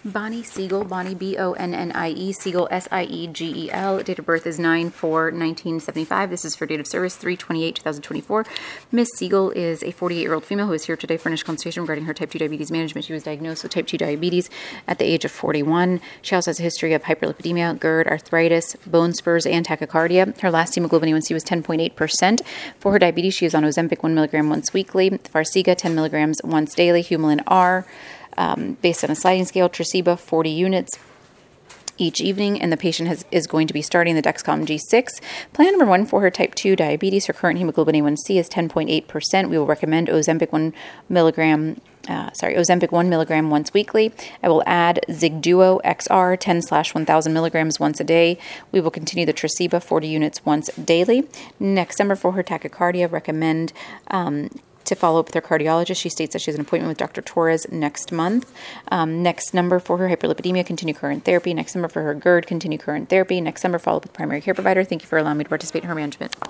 Bonnie Siegel, Bonnie B-O-N-N-I-E, Siegel S-I-E-G-E-L. Date of birth is 9/4/1975. This is for date of service 3/28/2024. Miss Siegel is a 48-year-old female who is here today for initial consultation regarding her type 2 diabetes management. She was diagnosed with type 2 diabetes at the age of 41. She also has a history of hyperlipidemia, GERD, arthritis, bone spurs, and tachycardia. Her last hemoglobin A1C was 10.8%. For her diabetes, she is on Ozempic 1 milligram once weekly, Farxiga 10 milligrams once daily, Humulin R, based on a sliding scale, Tresiba 40 units each evening, and the patient is going to be starting the Dexcom G6. Plan number 1 for her type 2 diabetes. Her current hemoglobin A1C is 10.8%. We will recommend Ozempic 1 milligram once weekly. I will add Zigduo XR 10/1000 milligrams once a day. We will continue the Tresiba 40 units once daily. Next number for her tachycardia, recommend to follow up with her cardiologist. She states that she has an appointment with Dr. Torres next month. Next number for her hyperlipidemia, continue current therapy. Next number for her GERD, continue current therapy. Next number, follow up with primary care provider. Thank you for allowing me to participate in her management.